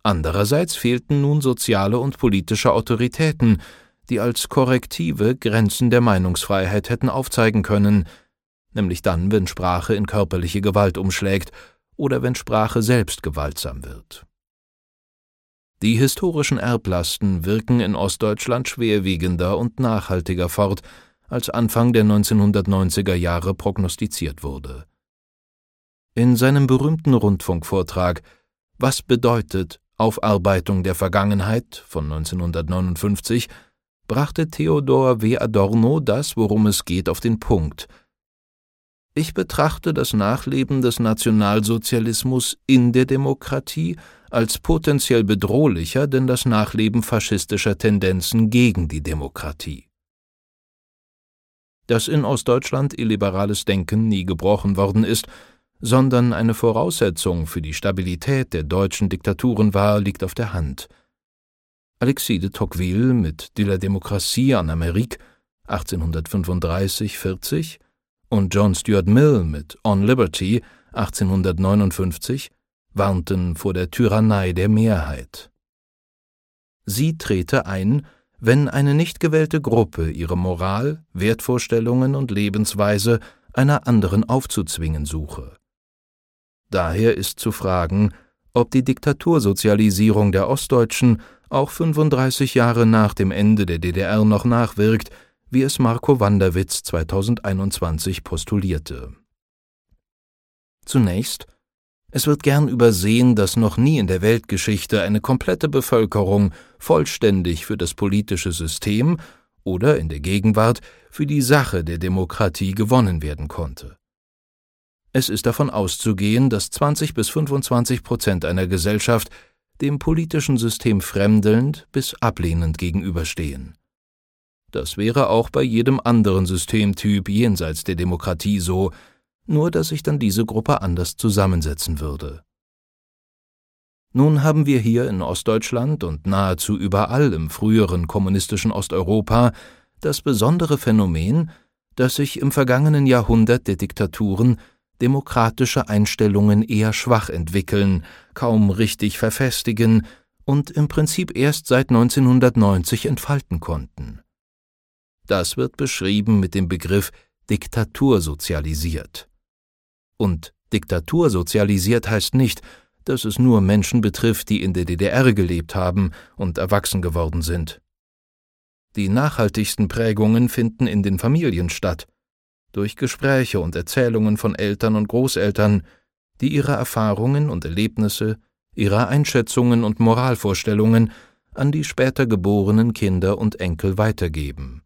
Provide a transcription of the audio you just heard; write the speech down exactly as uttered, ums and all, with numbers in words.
Andererseits fehlten nun soziale und politische Autoritäten, die als Korrektive Grenzen der Meinungsfreiheit hätten aufzeigen können, nämlich dann, wenn Sprache in körperliche Gewalt umschlägt oder wenn Sprache selbst gewaltsam wird. Die historischen Erblasten wirken in Ostdeutschland schwerwiegender und nachhaltiger fort, als Anfang der neunzehnhundertneunziger Jahre prognostiziert wurde. In seinem berühmten Rundfunkvortrag »Was bedeutet Aufarbeitung der Vergangenheit« von neunzehnhundertneunundfünfzig brachte Theodor W. Adorno das, worum es geht, auf den Punkt. Ich betrachte das Nachleben des Nationalsozialismus in der Demokratie als potenziell bedrohlicher, denn das Nachleben faschistischer Tendenzen gegen die Demokratie. Dass in Ostdeutschland illiberales Denken nie gebrochen worden ist, sondern eine Voraussetzung für die Stabilität der deutschen Diktaturen war, liegt auf der Hand. Alexis de Tocqueville mit De la démocratie en Amérique achtzehnhundertfünfunddreißig vierzig und John Stuart Mill mit On Liberty achtzehnhundertneunundfünfzig warnten vor der Tyrannei der Mehrheit. Sie trete ein, wenn eine nicht gewählte Gruppe ihre Moral, Wertvorstellungen und Lebensweise einer anderen aufzuzwingen suche. Daher ist zu fragen, ob die Diktatursozialisierung der Ostdeutschen auch fünfunddreißig Jahre nach dem Ende der D D R noch nachwirkt, wie es Marco Wanderwitz zweitausendeinundzwanzig postulierte. Zunächst: Es wird gern übersehen, dass noch nie in der Weltgeschichte eine komplette Bevölkerung vollständig für das politische System oder in der Gegenwart für die Sache der Demokratie gewonnen werden konnte. Es ist davon auszugehen, dass zwanzig bis fünfundzwanzig Prozent einer Gesellschaft dem politischen System fremdelnd bis ablehnend gegenüberstehen. Das wäre auch bei jedem anderen Systemtyp jenseits der Demokratie so, nur dass sich dann diese Gruppe anders zusammensetzen würde. Nun haben wir hier in Ostdeutschland und nahezu überall im früheren kommunistischen Osteuropa das besondere Phänomen, dass sich im vergangenen Jahrhundert der Diktaturen demokratische Einstellungen eher schwach entwickeln, kaum richtig verfestigen und im Prinzip erst seit neunzehnhundertneunzig entfalten konnten. Das wird beschrieben mit dem Begriff Diktatursozialisiert. Und Diktatursozialisiert heißt nicht, dass es nur Menschen betrifft, die in der D D R gelebt haben und erwachsen geworden sind. Die nachhaltigsten Prägungen finden in den Familien statt, durch Gespräche und Erzählungen von Eltern und Großeltern, die ihre Erfahrungen und Erlebnisse, ihre Einschätzungen und Moralvorstellungen an die später geborenen Kinder und Enkel weitergeben.